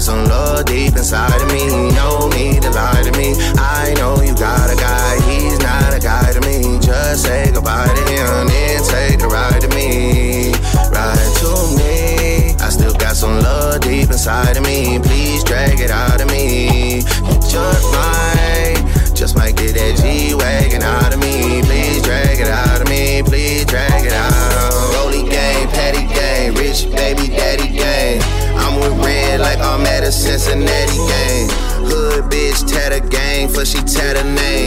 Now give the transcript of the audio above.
got some love deep inside of me. No need to lie to me. I know you got a guy, he's not a guy to me. Just say goodbye to him, then take a ride to me. Ride to me. I still got some love deep inside of me. Please drag it out of me. You just might get that G-Wagon out of me. Please drag it out of me. Please drag it out. Rolly gang, patty gang, rich baby daddy gang. I'm with red like I'm at a Cincinnati gang. Hood bitch tatter gang, for she tatter name.